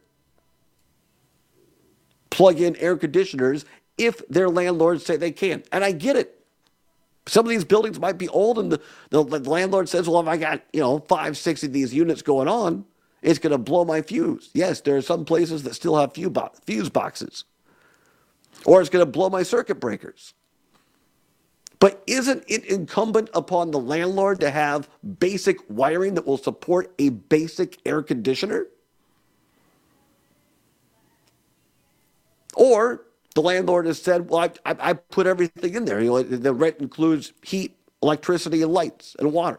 plug in air conditioners if their landlords say they can. And I get it. Some of these buildings might be old, and the landlord says, well, if I got 5, 6 of these units going on, it's going to blow my fuse. Yes, there are some places that still have fuse boxes. Or it's going to blow my circuit breakers. But isn't it incumbent upon the landlord to have basic wiring that will support a basic air conditioner? Or the landlord has said, well, I put everything in there. The rent includes heat, electricity, and lights, and water.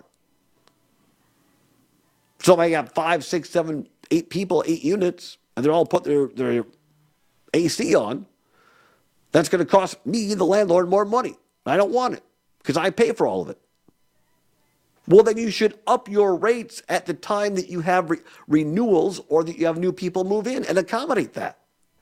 So if I got 5, 6, 7, 8 people, 8 units, and they're all put their AC on, that's going to cost me, the landlord, more money. I don't want it because I pay for all of it. Well, then you should up your rates at the time that you have renewals or that you have new people move in and accommodate that.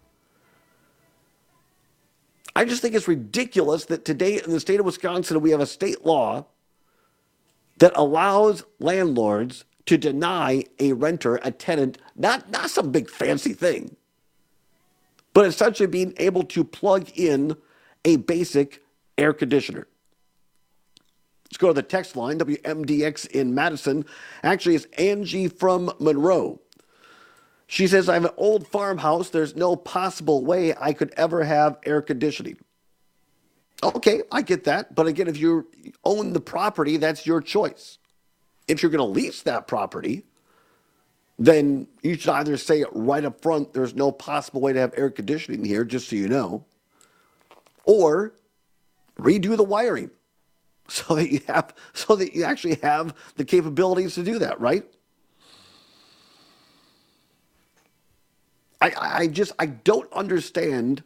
I just think it's ridiculous that today in the state of Wisconsin, we have a state law that allows landlords to deny a renter, a tenant, not some big fancy thing, but essentially being able to plug in a basic air conditioner. Let's go to the text line, WMDX in Madison. Actually, it's Angie from Monroe. She says, I have an old farmhouse. There's no possible way I could ever have air conditioning. Okay, I get that. But again, if you own the property, that's your choice. if you're going to lease that property, then you should either say right up front, there's no possible way to have air conditioning here, just so you know, or redo the wiring so that you actually have the capabilities to do that, right? I don't understand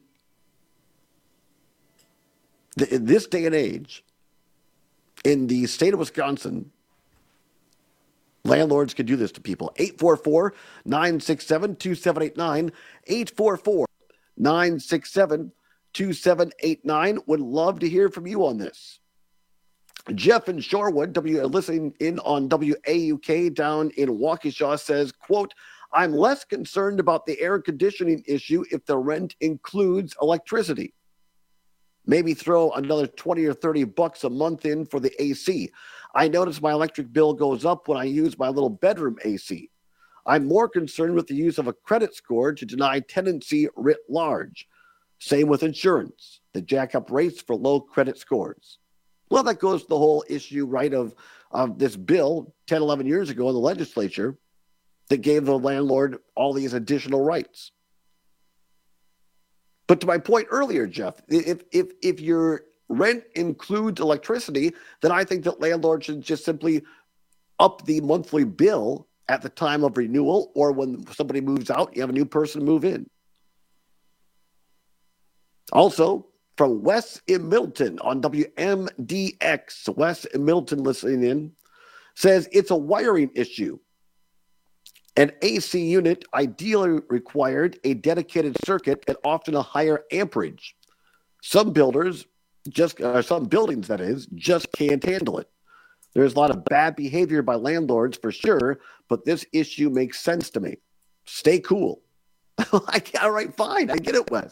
in this day and age, in the state of Wisconsin, landlords could do this to people. 844-967-2789. 844-967-2789. Would love to hear from you on this. Jeff in Shorewood, listening in on WAUK down in Waukesha, says, quote, I'm less concerned about the air conditioning issue if the rent includes electricity. Maybe throw another $20 or $30 a month in for the AC. I notice my electric bill goes up when I use my little bedroom AC. I'm more concerned with the use of a credit score to deny tenancy writ large. Same with insurance. They jack up rates for low credit scores. Well, that goes to the whole issue, right, of this bill 10, 11 years ago in the legislature that gave the landlord all these additional rights. But to my point earlier, Jeff, if your rent includes electricity, then I think that landlords should just simply up the monthly bill at the time of renewal, or when somebody moves out, you have a new person move in. Also, from Wes in Milton on WMDX, Wes in Milton listening in, says it's a wiring issue. An AC unit ideally required a dedicated circuit and often a higher amperage. Some buildings, just can't handle it. There's a lot of bad behavior by landlords for sure, but this issue makes sense to me. Stay cool. All right, fine. I get it, Wes.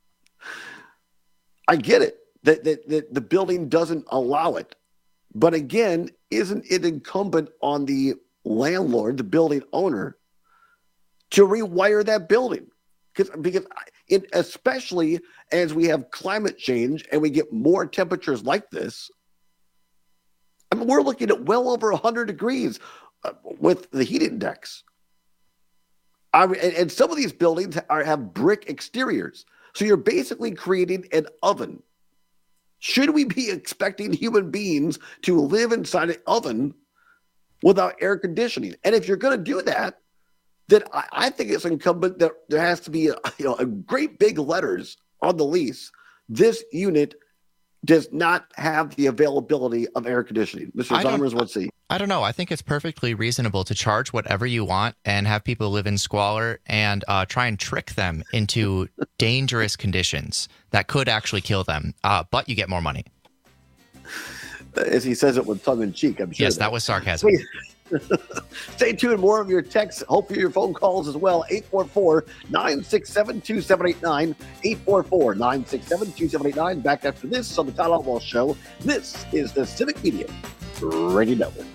I get it that the building doesn't allow it. But again, isn't it incumbent on the landlord, the building owner, to rewire that building? Because especially as we have climate change and we get more temperatures like this, I mean, we're looking at well over 100 degrees with the heat index. And some of these buildings have brick exteriors. So you're basically creating an oven. Should we be expecting human beings to live inside an oven without air conditioning? And if you're going to do that, then I think it's incumbent that there has to be a great big letters on the lease. This unit does not have the availability of air conditioning. Mr. Zomers, let's see. I don't know. I think it's perfectly reasonable to charge whatever you want and have people live in squalor and try and trick them into dangerous conditions that could actually kill them, but you get more money. As he says it with tongue in cheek, I'm sure. Yes, that was sarcasm. Stay tuned. More of your texts, hopefully your phone calls as well. 844-967-2789. 844-967-2789. Back after this on the Todd Altwall Show. This is the Civic Media Radio Network.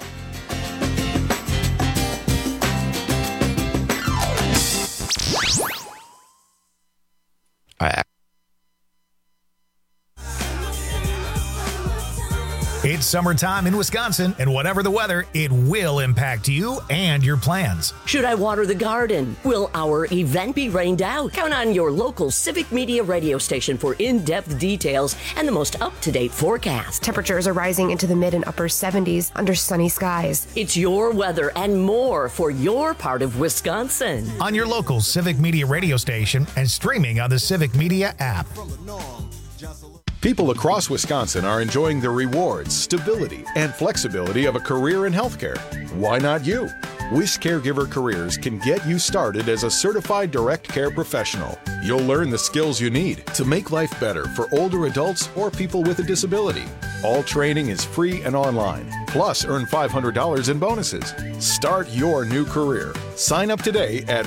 It's summertime in Wisconsin, and whatever the weather, it will impact you and your plans. Should I water the garden? Will our event be rained out? Count on your local Civic Media radio station for in-depth details and the most up-to-date forecast. Temperatures are rising into the mid and upper 70s under sunny skies. It's your weather and more for your part of Wisconsin. On your local Civic Media radio station and streaming on the Civic Media app. People across Wisconsin are enjoying the rewards, stability, and flexibility of a career in healthcare. Why not you? Wish Caregiver Careers can get you started as a certified direct care professional. You'll learn the skills you need to make life better for older adults or people with a disability. All training is free and online. Plus, earn $500 in bonuses. Start your new career. Sign up today at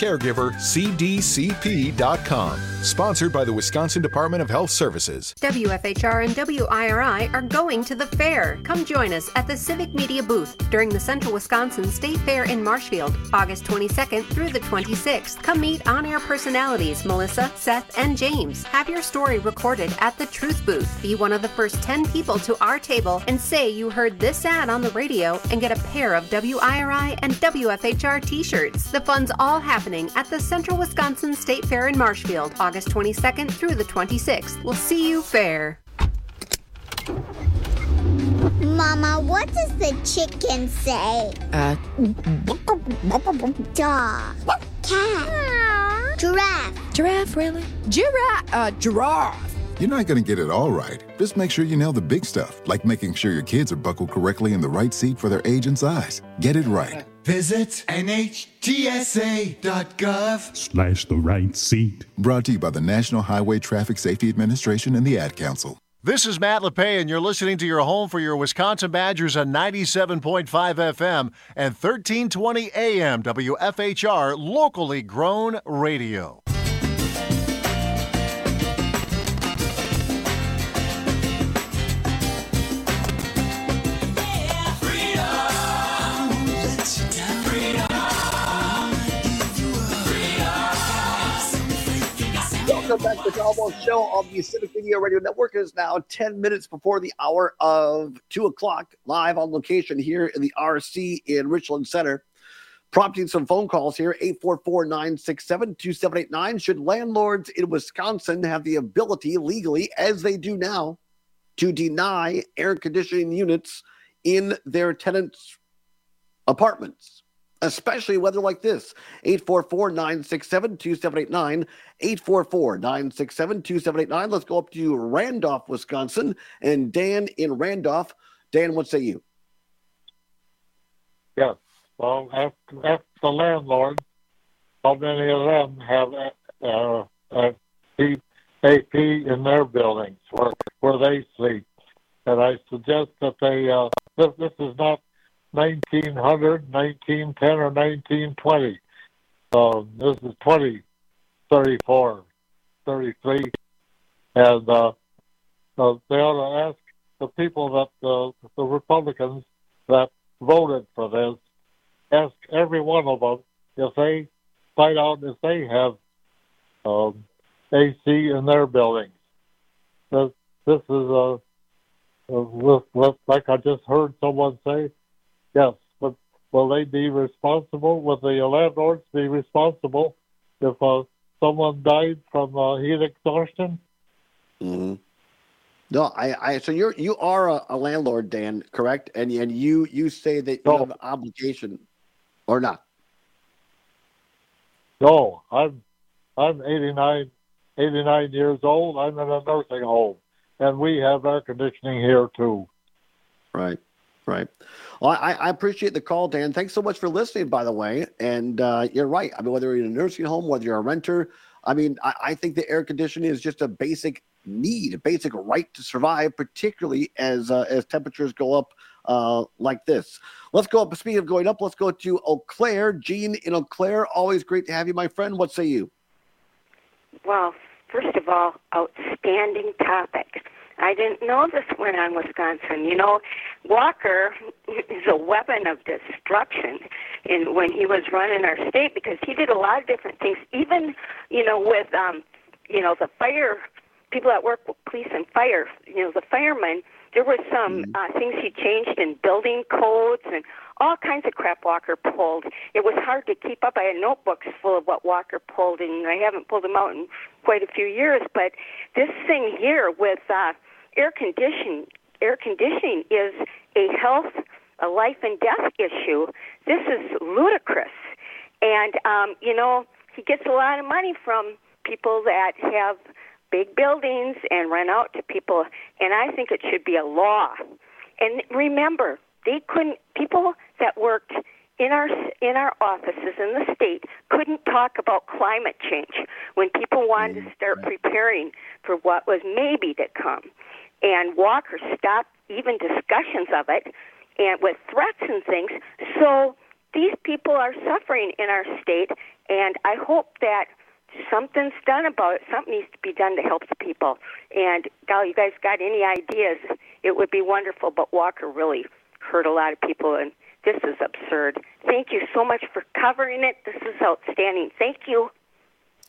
WisCaregiverCDCP.com. Sponsored by the Wisconsin Department of Health Services. WFHR and WIRI are going to the fair. Come join us at the Civic Media booth during the Central Wisconsin State Fair in Marshfield, August 22nd through the 26th. Come meet on-air personalities Melissa, Seth, and James. Have your story recorded at the Truth booth. Be one of the first 10 people people to our table and say you heard this ad on the radio and get a pair of WIRI and WFHR t-shirts. The fun's all happening at the Central Wisconsin State Fair in Marshfield, August 22nd through the 26th. We'll see you fair. Mama, what does the chicken say? Dog. Cat. Giraffe. Giraffe, really? Giraffe. You're not going to get it all right. Just make sure you nail the big stuff, like making sure your kids are buckled correctly in the right seat for their age and size. Get it right. Visit NHTSA.gov/the right seat. Brought to you by the National Highway Traffic Safety Administration and the Ad Council. This is Matt LePay, and you're listening to your home for your Wisconsin Badgers on 97.5 FM and 1320 AM WFHR, locally grown radio. Welcome back to the Almost Show on the Civic Media Radio Network. It is now 10 minutes before the hour of 2 o'clock, live on location here in the RC in Richland Center. Prompting some phone calls here, 844-967-2789. Should landlords in Wisconsin have the ability legally, as they do now, to deny air conditioning units in their tenants' apartments? Especially weather like this. 844-967-2789. 844-967-2789. Let's go up to Randolph, Wisconsin. And Dan in Randolph. Dan, what say you? Yes. Well, ask the landlord how many of them have AP in their buildings where they sleep. And I suggest that they, this is not 1900, 1910, or 1920. This is 2034, 33. And they ought to ask the people that, the Republicans that voted for this, ask every one of them if they find out if they have AC in their buildings. This is like I just heard someone say, yes, but will they be responsible? Will the landlords be responsible if someone died from heat exhaustion? Mm-hmm. No, so you are a landlord, Dan, correct? And you say that you have an obligation, or not? No, I'm 89 years old. I'm in a nursing home, and we have air conditioning here too. Right. Well, I appreciate the call, Dan. Thanks so much for listening, by the way. And you're right. I mean, whether you're in a nursing home, whether you're a renter, I mean, I think the air conditioning is just a basic need, a basic right to survive, particularly as temperatures go up like this. Let's go up. Speaking of going up, let's go to Eau Claire. Gene in Eau Claire, always great to have you, my friend. What say you? Well, first of all, outstanding topic. I didn't know this went on Wisconsin. You know, Walker is a weapon of destruction when he was running our state, because he did a lot of different things, even, with, the fire, people that work with police and fire, the firemen. There were some things he changed in building codes and all kinds of crap Walker pulled. It was hard to keep up. I had notebooks full of what Walker pulled, and I haven't pulled them out in quite a few years. But this thing here with air conditioning is a health, a life and death issue. This is ludicrous. And, he gets a lot of money from people that have big buildings and rent out to people, and I think it should be a law. And remember, people that worked in our offices in the state couldn't talk about climate change when people wanted to start preparing for what was maybe to come. And Walker stopped even discussions of it, and with threats and things. So these people are suffering in our state, and I hope that something's done about it. Something needs to be done to help the people. And, golly, you guys got any ideas? It would be wonderful, but Walker really hurt a lot of people, and this is absurd. Thank you so much for covering it. This is outstanding. Thank you.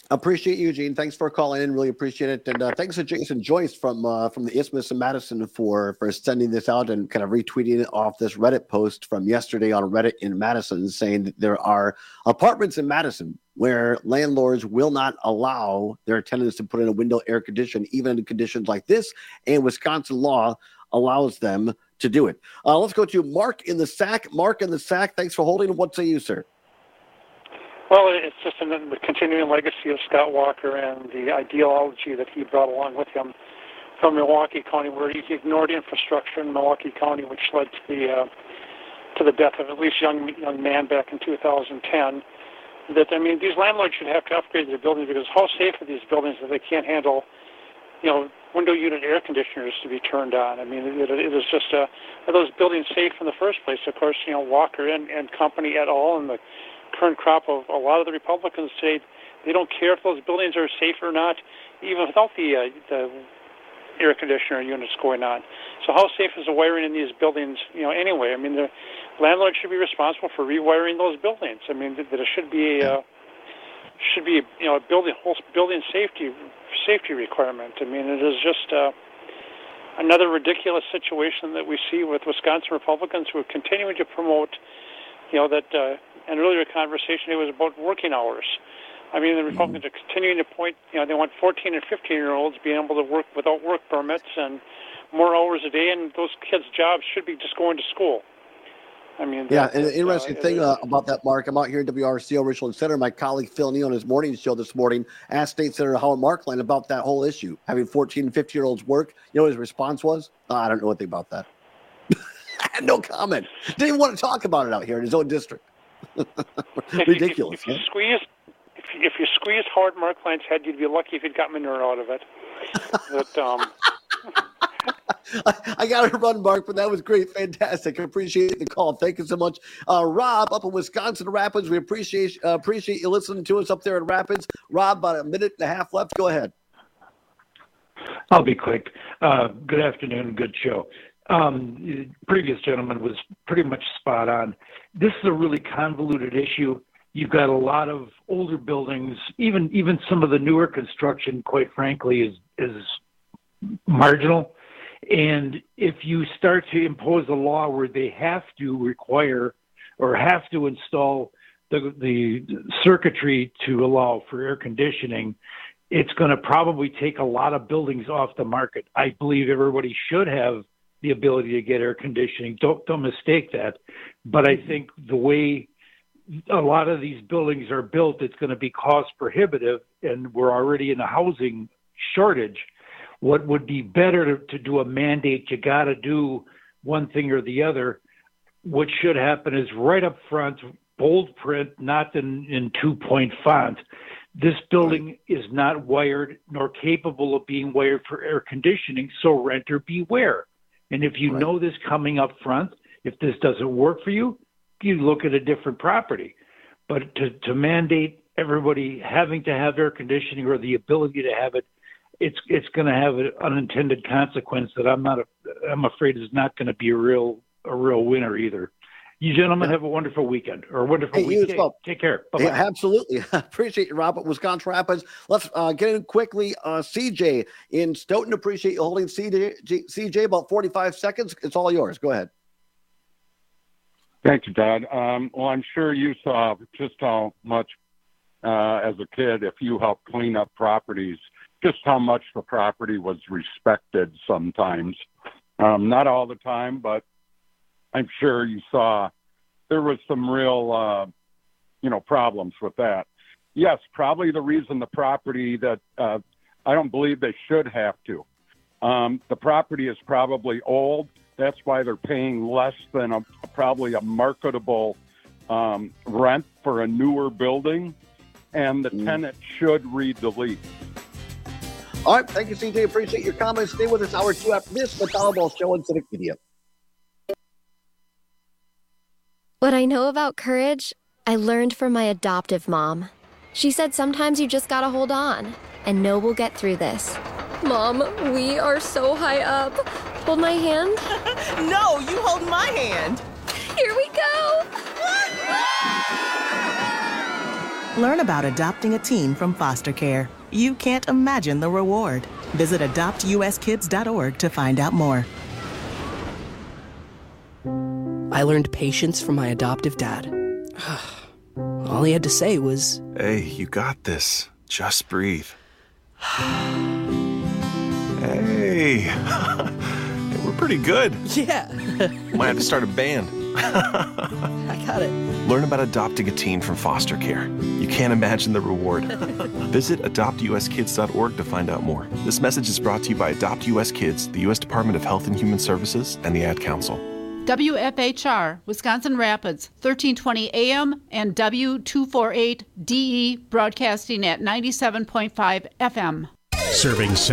Appreciate you, Eugene. Thanks for calling in. Really appreciate it. And thanks to Jason Joyce from the Isthmus in Madison for sending this out and kind of retweeting it off this Reddit post from yesterday on Reddit in Madison, saying that there are apartments in Madison where landlords will not allow their tenants to put in a window air condition, even in conditions like this, and Wisconsin law allows them to do it. Let's go to Mark in the Sack. Mark in the Sack, thanks for holding. What say you, sir? Well, it's just the continuing legacy of Scott Walker and the ideology that he brought along with him from Milwaukee County, where he ignored infrastructure in Milwaukee County, which led to the death of at least young man back in 2010. That, I mean, these landlords should have to upgrade their buildings, because how safe are these buildings if they can't handle, window unit air conditioners to be turned on? I mean, it is just, are those buildings safe in the first place? Of course, Walker and company et al. And the current crop of a lot of the Republicans say they don't care if those buildings are safe or not, even without the air conditioner units going on. So how safe is the wiring in these buildings, anyway? I mean, the landlord should be responsible for rewiring those buildings. I mean, that it should be a building safety requirement. I mean, it is just another ridiculous situation that we see with Wisconsin Republicans who are continuing to promote, that an earlier conversation, it was about working hours. I mean, the Republicans are continuing to point, they want 14 and 15-year-olds being able to work without work permits and more hours a day, and those kids' jobs should be just going to school. I mean, and the interesting thing about that, Mark, I'm out here at WRCO Richland Center. My colleague Phil Neal on his morning show this morning asked State Senator Howard Marklein about that whole issue, having 14 and 15-year-olds work. You know what his response was? I don't know anything about that. I had no comment. Didn't even want to talk about it out here in his own district. Ridiculous. If you squeeze Howard Marklein's head, you'd be lucky if you'd got manure out of it. But, I got to run, Mark, but that was great. Fantastic. I appreciate the call. Thank you so much. Rob, up in Wisconsin Rapids, we appreciate you listening to us up there in Rapids. Rob, about a minute and a half left. Go ahead. I'll be quick. Good afternoon. Good show. Previous gentleman was pretty much spot on. This is a really convoluted issue. You've got a lot of older buildings, even some of the newer construction, quite frankly, is marginal. And if you start to impose a law where they have to require or have to install the circuitry to allow for air conditioning, it's going to probably take a lot of buildings off the market. I believe everybody should have the ability to get air conditioning. Don't mistake that. But I think the way a lot of these buildings are built, it's going to be cost prohibitive, and we're already in a housing shortage. What would be better to do a mandate, you got to do one thing or the other. What should happen is right up front, bold print, not in 2-point font. This building is not wired nor capable of being wired for air conditioning, so renter beware. And if you know this coming up front, if this doesn't work for you, you look at a different property. But to mandate everybody having to have air conditioning or the ability to have it, it's going to have an unintended consequence that I'm afraid is not going to be a real winner either. You gentlemen have a wonderful weekend or a wonderful weekday. Well. Take care. Bye-bye. Yeah, absolutely. I appreciate you, Rob, at Wisconsin Rapids. Let's get in quickly. CJ in Stoughton, appreciate you holding CJ about 45 seconds. It's all yours. Go ahead. Thank you, Todd. Well, I'm sure you saw just how much, as a kid, if you helped clean up properties, just how much the property was respected sometimes. Not all the time, but I'm sure you saw there was some real, problems with that. Yes, probably the reason the property that I don't believe they should have to. The property is probably old. That's why they're paying less than probably a marketable rent for a newer building, and the tenant should read the lease. All right, thank you, CJ. Appreciate your comments. Stay with us hour 2 after this. The Powerball Show on Civic Media. What I know about courage, I learned from my adoptive mom. She said sometimes you just gotta hold on and know we'll get through this. Mom, we are so high up. Hold my hand. No, you hold my hand. Here we go. Learn about adopting a teen from foster care. You can't imagine the reward. Visit adoptuskids.org to find out more. I learned patience from my adoptive dad. All he had to say was, "Hey, you got this. Just breathe." Hey, we're pretty good. Yeah. Might have to start a band. I got it. Learn about adopting a teen from foster care. You can't imagine the reward. Visit adoptuskids.org to find out more. This message is brought to you by Adopt US Kids, the U.S. Department of Health and Human Services, and the Ad Council. WFHR, Wisconsin Rapids, 1320 AM and W248DE, broadcasting at 97.5 FM. Serving